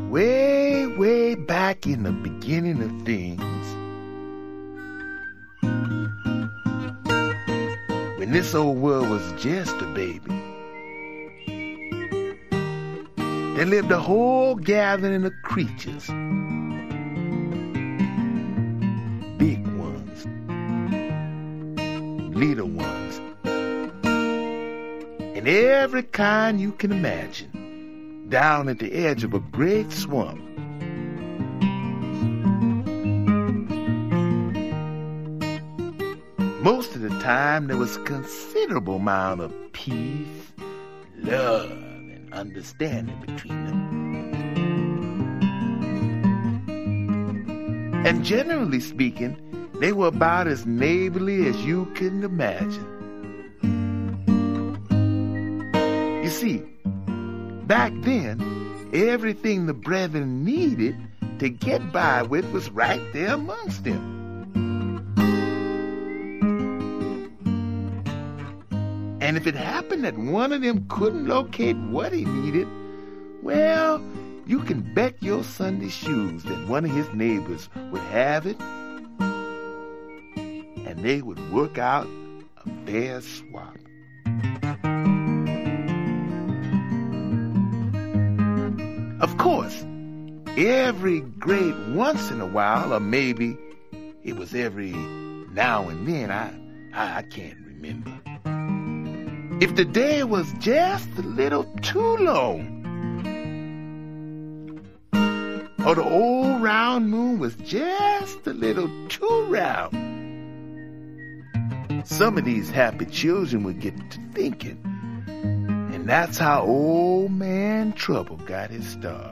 Way, way back in the beginning of things, when this old world was just a baby, there lived a whole gathering of creatures, big ones, little ones, and every kind you can imagine, down at the edge of a great swamp. Most of the time, there was a considerable amount of peace, love, and understanding between them. And generally speaking, they were about as neighborly as you can imagine. You see, back then, everything the brethren needed to get by with was right there amongst them. And if it happened that one of them couldn't locate what he needed, well, you can bet your Sunday shoes that one of his neighbors would have it, and they would work out a fair swap. Of course, every great once in a while, or maybe it was every now and then, I can't remember. If the day was just a little too long, or the old round moon was just a little too round, some of these happy children would get to thinking, and that's how Old Man Trouble got his start.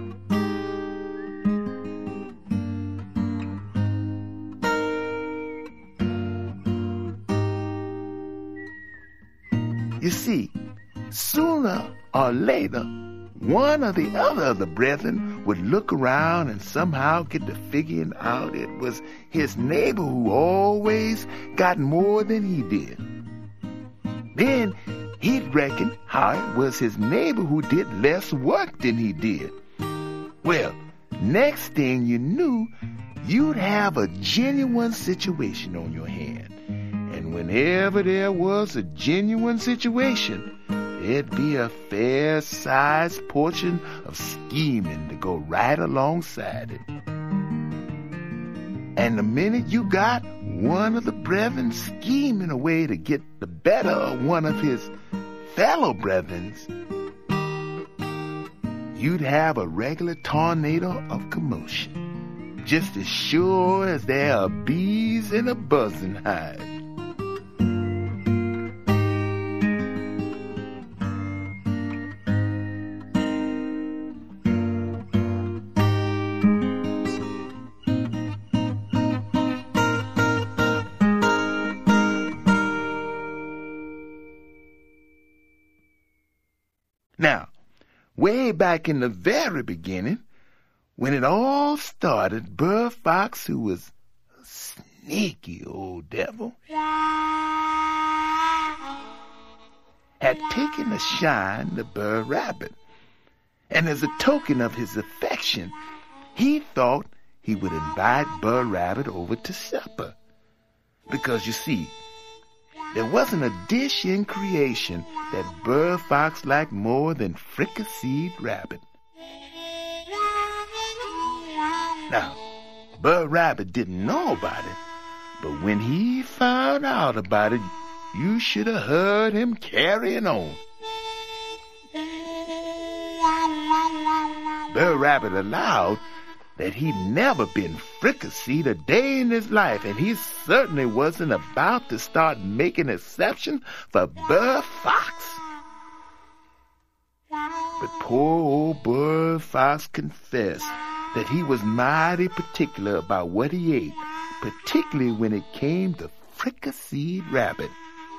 You see, sooner or later, one or the other of the brethren would look around and somehow get to figuring out it was his neighbor who always got more than he did. Then he'd reckon how it was his neighbor who did less work than he did. Well, next thing you knew, you'd have a genuine situation on your hand. And whenever there was a genuine situation, there'd be a fair-sized portion of scheming to go right alongside it. And the minute you got one of the brethren scheming a way to get the better of one of his fellow brethren, you'd have a regular tornado of commotion, just as sure as there are bees in a buzzing hive. Now, way back in the very beginning, when it all started, Brer Fox, who was a sneaky old devil, had taken a shine to Brer Rabbit. And as a token of his affection, he thought he would invite Brer Rabbit over to supper. Because, you see, there wasn't a dish in creation that Brer Fox liked more than fricasseed rabbit. Now, Brer Rabbit didn't know about it, but when he found out about it, you should have heard him carrying on. Brer Rabbit allowed that he'd never been fricasseed a day in his life, and he certainly wasn't about to start making exception for Brer Fox. But poor old Brer Fox confessed that he was mighty particular about what he ate, particularly when it came to fricasseed rabbit.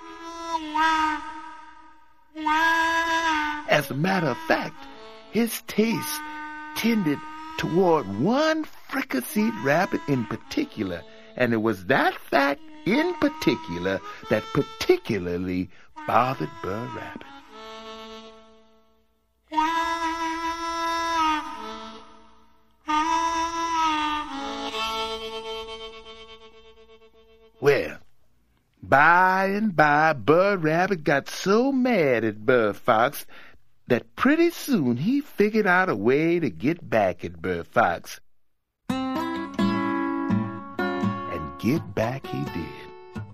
As a matter of fact, his taste tended toward one fricasseed rabbit in particular, and it was that fact in particular that particularly bothered Brer Rabbit. Well, by and by, Brer Rabbit got so mad at Brer Fox that pretty soon he figured out a way to get back at Brer Fox. And get back he did.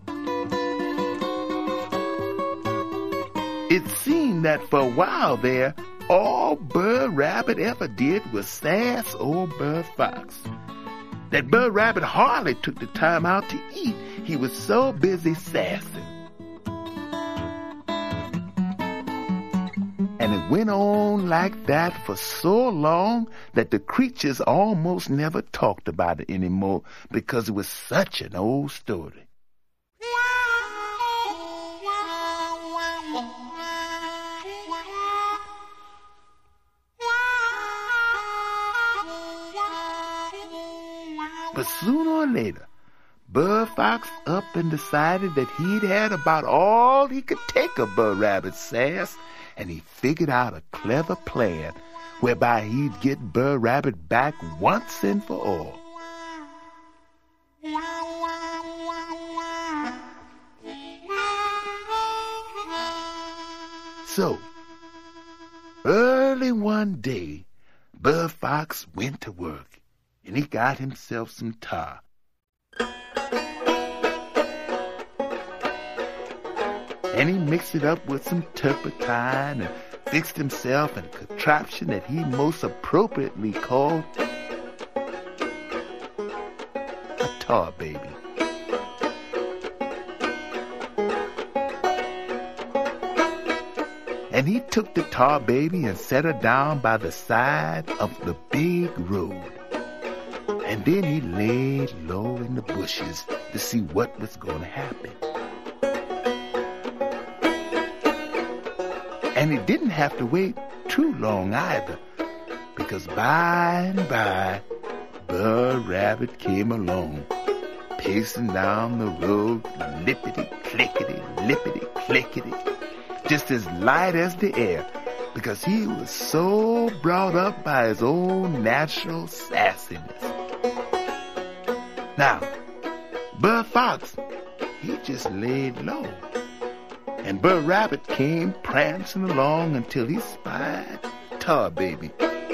It seemed that for a while there, all Brer Rabbit ever did was sass old Brer Fox. That Brer Rabbit hardly took the time out to eat. He was so busy sassing. And it went on like that for so long that the creatures almost never talked about it anymore because it was such an old story. But sooner or later, Brer Fox up and decided that he'd had about all he could take of Brer Rabbit's sass, and he figured out a clever plan whereby he'd get Brer Rabbit back once and for all. So, early one day, Brer Fox went to work, and he got himself some tar. And he mixed it up with some turpentine and fixed himself a contraption that he most appropriately called a tar baby. And he took the tar baby and set her down by the side of the big road. And then he laid low in the bushes to see what was going to happen. And he didn't have to wait too long either, because by and by, Brer Rabbit came along, pacing down the road, lippity-clickety, lippity-clickety, just as light as the air, because he was so brought up by his own natural sassiness. Now, Brer Fox, he just laid low, and Brer Rabbit came prancing along until he spied Tar Baby.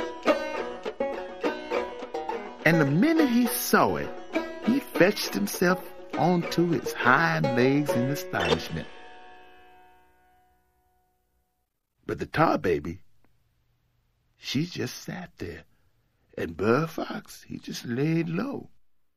And the minute he saw it, he fetched himself onto his hind legs in astonishment. But the Tar Baby, she just sat there, and Brer Fox, he just laid low.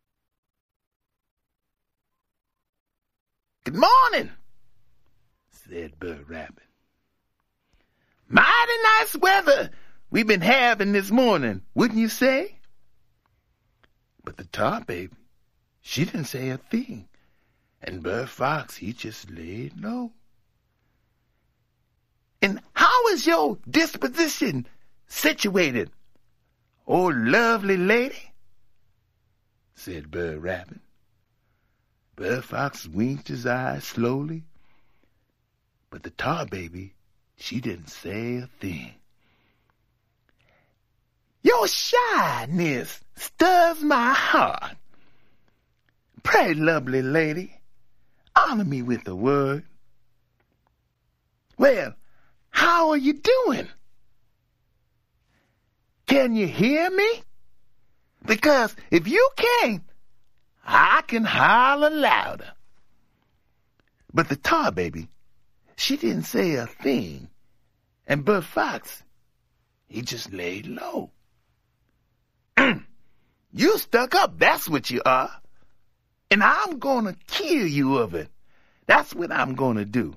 "Good morning," said Brer Rabbit. "Mighty nice weather we've been having this morning, wouldn't you say?" But the Tar Baby, she didn't say a thing, and Brer Fox, he just laid low. "And how is your disposition situated, oh lovely lady?" said Brer Rabbit. Brer Fox winked his eyes slowly, but the Tar Baby, she didn't say a thing. "Your shyness stirs my heart. Pray, lovely lady, honor me with a word. Well, how are you doing? Can you hear me? Because if you can't, I can holler louder." But the Tar Baby, she didn't say a thing, and Brer Fox, he just laid low. "You stuck up, that's what you are, and I'm gonna kill you of it. That's what I'm gonna do."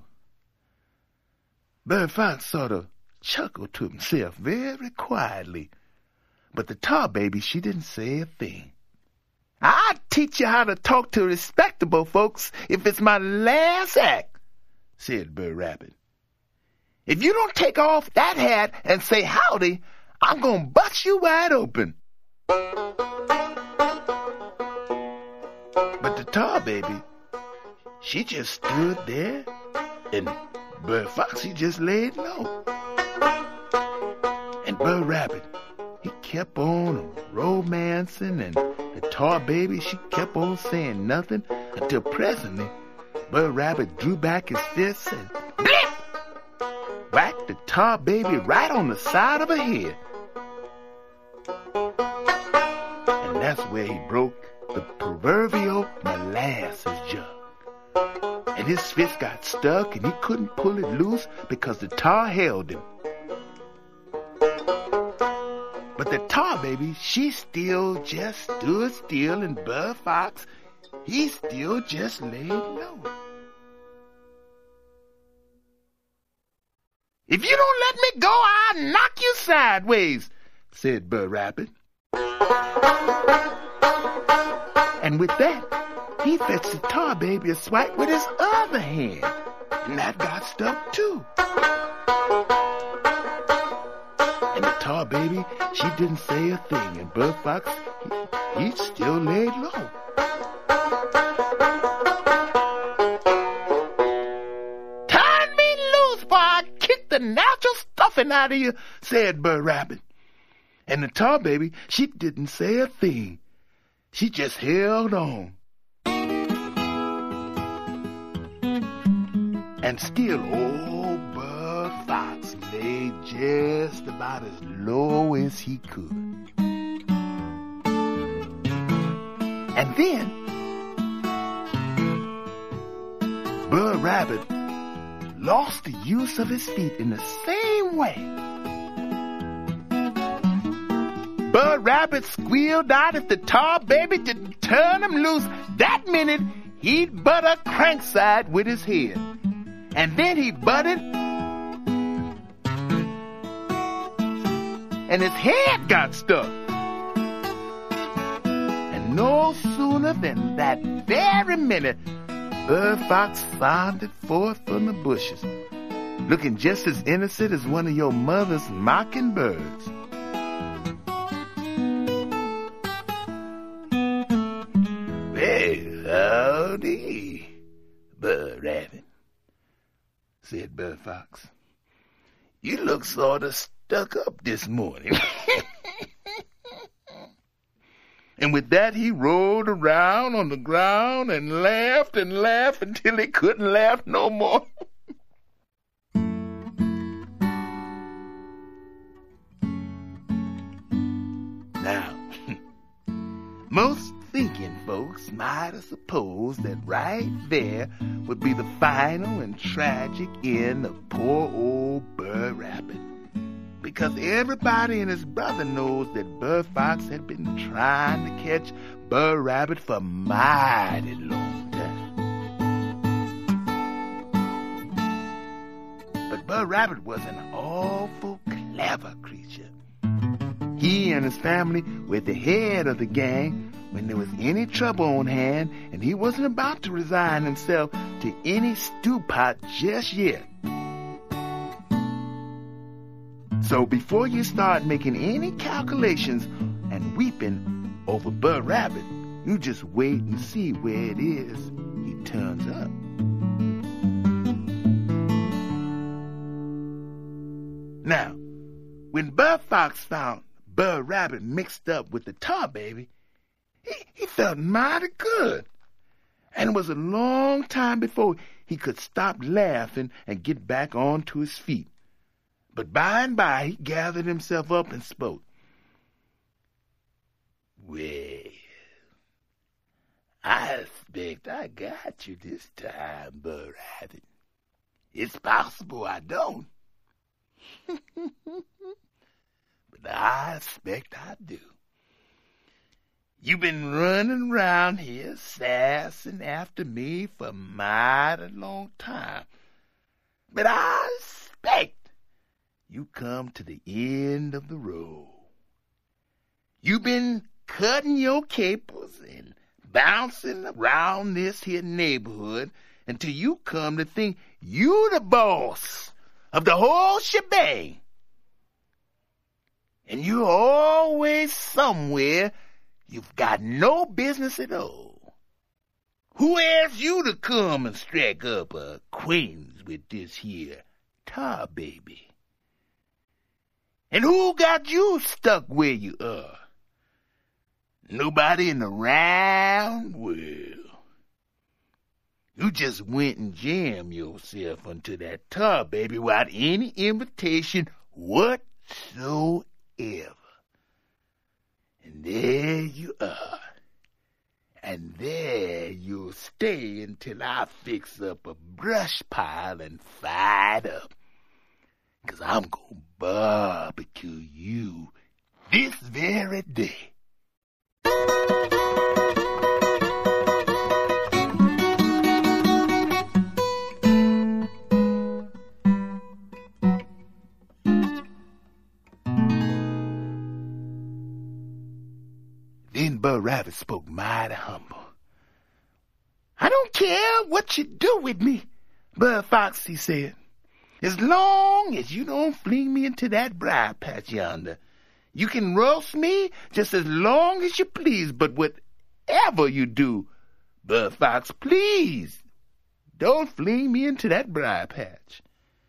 Brer Fox sort of chuckled to himself very quietly, but the Tar Baby, she didn't say a thing. "I'll teach you how to talk to respectable folks if it's my last act," said Brer Rabbit. "If you don't take off that hat and say howdy, I'm gonna bust you wide open." But the Tar Baby, she just stood there, and Brer Fox, he just laid low. And Brer Rabbit, he kept on romancing, and the Tar Baby, she kept on saying nothing until presently Brer Rabbit drew back his fists and blip! Whacked the tar baby right on the side of her head. And that's where he broke the proverbial molasses jug. And his fist got stuck and he couldn't pull it loose because the tar held him. But the tar baby, she still just stood still, and Brer Fox, he still just laid low. "If you don't let me go, I'll knock you sideways," said Brer Rabbit. And with that, he fetched the tar baby a swipe with his other hand, and that got stuck too. And the tar baby, she didn't say a thing, and Brer Fox, he still laid low. "Turn me loose, boy, I'll kick the natural stuffing out of you," said Brer Rabbit. And the tar baby, she didn't say a thing. She just held on. And still old Brer Fox lay just about as low as he could. And then Brer Rabbit lost the use of his feet in the same way. Brer Rabbit squealed out if the tar baby didn't turn him loose that minute, he'd butt a crankside with his head. And then he butted, and his head got stuck. And no sooner than that very minute, Brer Fox floundered forth from the bushes, looking just as innocent as one of your mother's mockingbirds. "Well, howdy, Brer Rabbit," said Brer Fox. "You look sort of stuck up this morning." And with that, he rolled around on the ground and laughed until he couldn't laugh no more. Now, most thinking folks might have supposed that right there would be the final and tragic end of poor old Brer Rabbit, because everybody and his brother knows that Brer Fox had been trying to catch Brer Rabbit for a mighty long time. But Brer Rabbit was an awful clever creature. He and his family were the head of the gang when there was any trouble on hand, and he wasn't about to resign himself to any stew pot just yet. So before you start making any calculations and weeping over Brer Rabbit, you just wait and see where it is he turns up. Now, when Brer Fox found Brer Rabbit mixed up with the tar baby, he felt mighty good. And it was a long time before he could stop laughing and get back onto his feet. But by and by he gathered himself up and spoke. "Well, I expect I got you this time, Brer Rabbit. It's possible I don't. But I expect I do. You've been running around here sassing after me for a mighty long time. But I expect you come to the end of the road. You've been cutting your capers and bouncing around this here neighborhood until you come to think you the boss of the whole shebang. And you're always somewhere you've got no business at all. Who asked you to come and strike up a acquaintance with this here tar baby? And who got you stuck where you are? Nobody in the round world. You just went and jammed yourself into that tub, baby, without any invitation whatsoever. And there you are. And there you'll stay until I fix up a brush pile and fire it up. 'Cause I'm gonna barbecue you this very day. Then Brer Rabbit spoke mighty humble. I don't care what you do with me, Brer Fox, he said. As long as you don't fling me into that briar patch yonder, you can roast me just as long as you please, but whatever you do, Brer Fox, please don't fling me into that briar patch.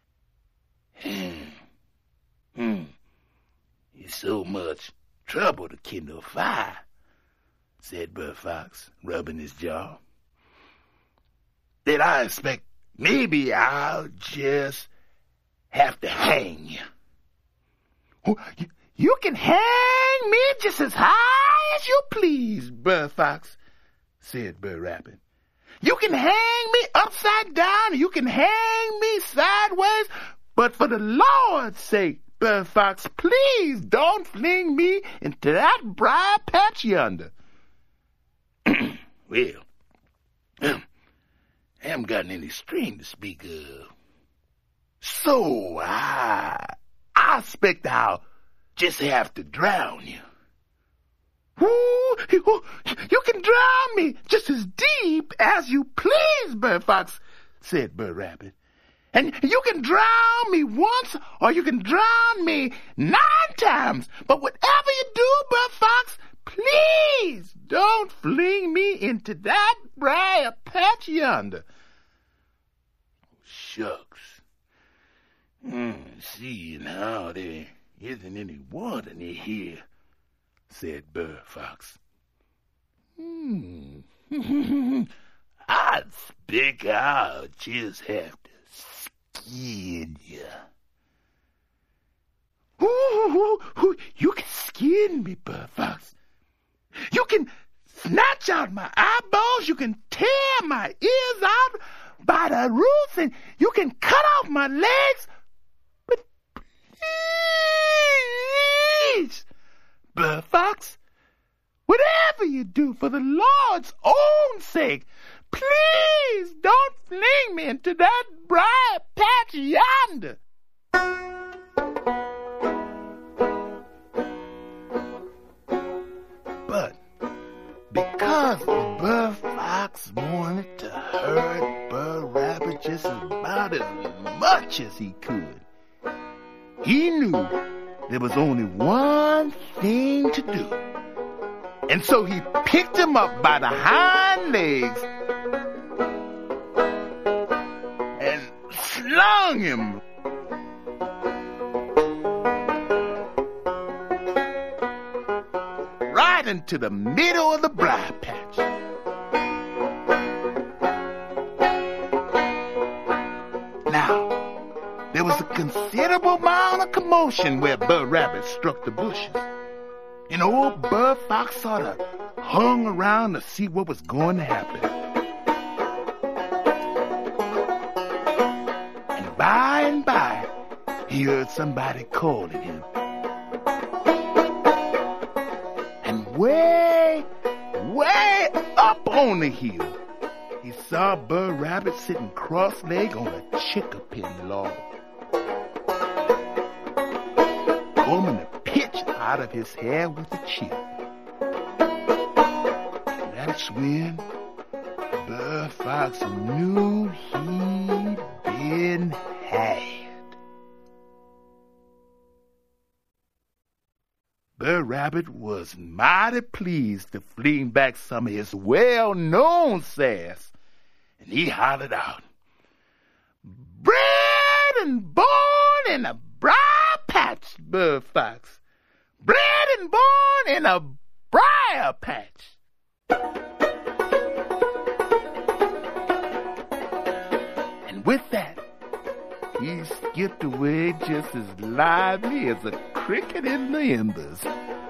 It's so much trouble to kindle fire, said Brer Fox, rubbing his jaw, that I expect maybe I'll just have to hang you. You can hang me just as high as you please, Brer Fox, said Brer Rabbit. You can hang me upside down, you can hang me sideways, but for the Lord's sake, Brer Fox, please don't fling me into that briar patch yonder. Well, I haven't gotten any string to speak of. So I expect I'll just have to drown you. Ooh, you can drown me just as deep as you please, Brer Fox, said Brer Rabbit. And you can drown me once or you can drown me 9 times. But whatever you do, Brer Fox, please don't fling me into that briar patch yonder. Shucks. Seeing how there isn't any water near here, said Brer Fox. I expect I'll just have to skin you. You can skin me, Brer Fox. You can snatch out my eyeballs, you can tear my ears out by the roots, and you can cut off my legs. But please, Brer Fox, whatever you do for the Lord's own sake, please don't fling me into that briar patch yonder. But because Brer Fox wanted to hurt Brer Rabbit just about as much as he could, he knew there was only one thing to do. And so he picked him up by the hind legs and slung him right into the middle of the briar patch. Now, there was a considerable amount of commotion where Brer Rabbit struck the bushes. And old Brer Fox sort of hung around to see what was going to happen. And by, he heard somebody calling him. And way up on the hill, he saw Brer Rabbit sitting cross-legged on a chickapin log, combing the pitch out of his hair with a chip. That's when Brer Fox knew he'd been had. Brer Rabbit was mighty pleased to fling back some of his well-known sass, and he hollered out, "Bred and born in a briar patch, Brer Fox. Bred and born in a briar patch." he skipped away just as lively as a cricket in the embers.